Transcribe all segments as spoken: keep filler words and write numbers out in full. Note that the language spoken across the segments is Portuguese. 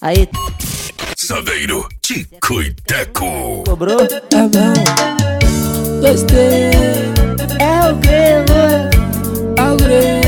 Aí. Saveiro, Tico e Teco. Cobrou? É bom. Gostei. É o grego. É o grego.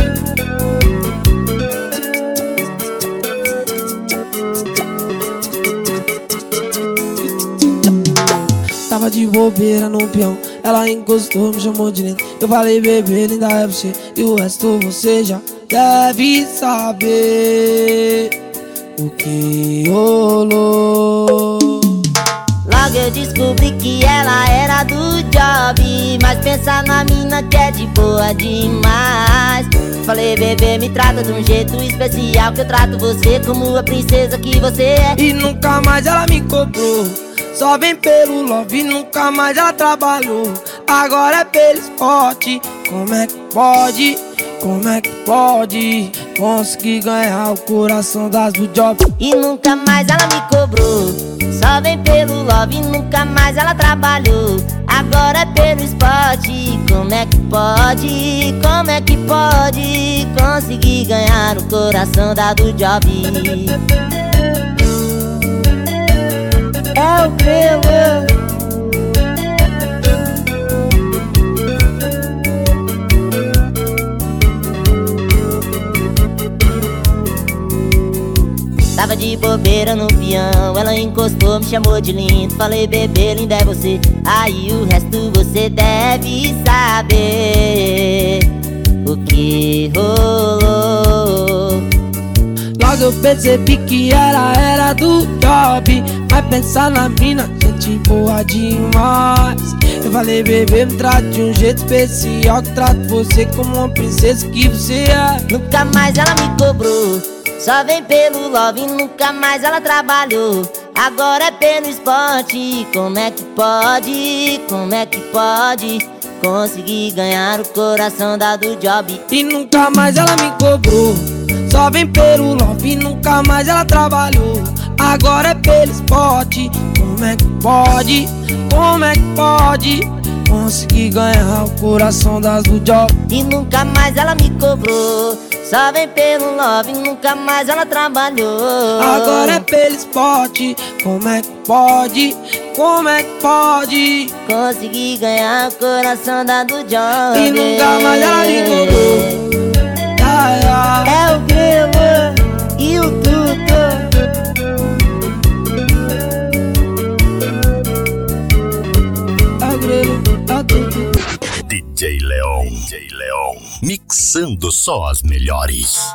Tava de bobeira no peão, ela encostou, me chamou de lindo. Eu falei, bebê, linda é você, e o resto você já deve saber o que rolou. Logo eu descobri que ela era do job, mas pensa na mina que é de boa demais. Falei, bebê, me trata de um jeito especial, que eu trato você como a princesa que você é. E nunca mais ela me cobrou, só vem pelo love, nunca mais ela trabalhou. Agora é pelo esporte, como é que pode, como é que pode conseguir ganhar o coração das do job? E nunca mais ela me cobrou, só vem pelo love, nunca mais ela trabalhou. Agora é pelo esporte, como é que pode, como é que pode conseguir ganhar o coração da do job? É o grego. Tava de bobeira no peão, ela encostou, me chamou de lindo. Falei, bebê, linda é você, aí o resto você deve saber o que rolou. Logo eu percebi que ela era do job, mas pensar na mina, gente boa demais. Eu falei, bebê, me trate de um jeito especial, que trato você como uma princesa que você é. Nunca mais ela me cobrou, só vem pelo love, nunca mais ela trabalhou. Agora é pelo esporte, como é que pode, como é que pode conseguir ganhar o coração da do job? E nunca mais ela me cobrou, só vem pelo love, nunca mais ela trabalhou. Agora é pelo esporte, como é que pode, como é que pode conseguir ganhar o coração das do job? E nunca mais ela me cobrou, só vem pelo love, nunca mais ela trabalhou. Agora é pelo esporte, como é que pode, como é que pode conseguir ganhar o coração da do job? E nunca mais ela me cobrou. Ai, ai. É o grego e o tudo. É o grego, é o tudo. D J Leon, D J Leon, mixando só as melhores.